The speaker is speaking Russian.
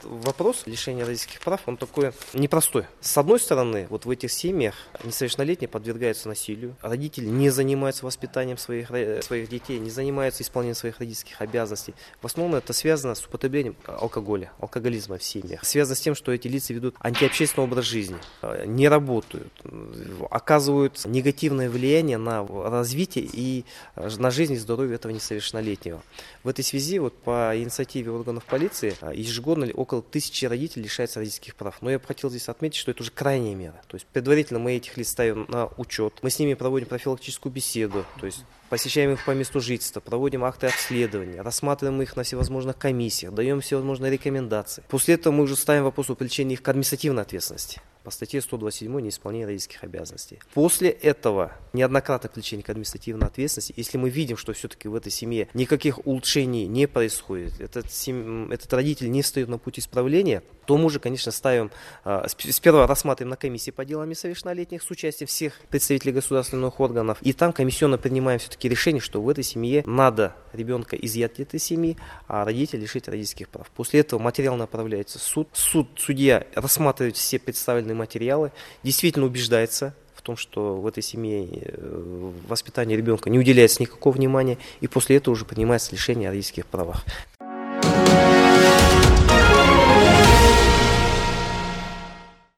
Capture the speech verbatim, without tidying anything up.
Вопрос лишения родительских прав, он такой непростой. С одной стороны, вот в этих семьях несовершеннолетние подвергаются насилию, родители не занимаются воспитанием своих, своих детей, не занимаются исполнением своих родительских обязанностей. В основном это связано с употреблением алкоголя, алкоголизма в семьях. Связано с тем, что эти лица ведут антиобщественный образ жизни, не работают, оказывают негативное влияние на развитие и на жизнь и здоровье этого несовершеннолетнего. В этой связи вот по инициативе органов полиции ежегодно около тысячи родителей лишаются родительских прав. Но я бы хотел здесь отметить, что это уже крайняя мера. То есть предварительно мы этих лиц ставим на учет, мы с ними проводим профилактическую беседу, то есть посещаем их по месту жительства, проводим акты обследования, рассматриваем их на всевозможных комиссиях, даем всевозможные рекомендации. После этого мы уже ставим вопрос о привлечении их к административной ответственности по статье сто двадцать семь неисполнение родительских обязанностей. После этого неоднократное привлечение к административной ответственности, если мы видим, что все-таки в этой семье никаких улучшений не происходит, этот, семь, этот родитель не встает на путь исправления, то мы уже, конечно, ставим, сперва рассматриваем на комиссии по делам несовершеннолетних с участием всех представителей государственных органов, и там комиссионно принимаем все-таки решение, что в этой семье надо ребенка изъять из этой семьи, а родителей лишить родительских прав. После этого материал направляется в суд. Суд, судья рассматривает все представленные материалы, действительно убеждается в том, что в этой семье воспитанию ребенка не уделяется никакого внимания, и после этого уже принимается решение о родительских правах.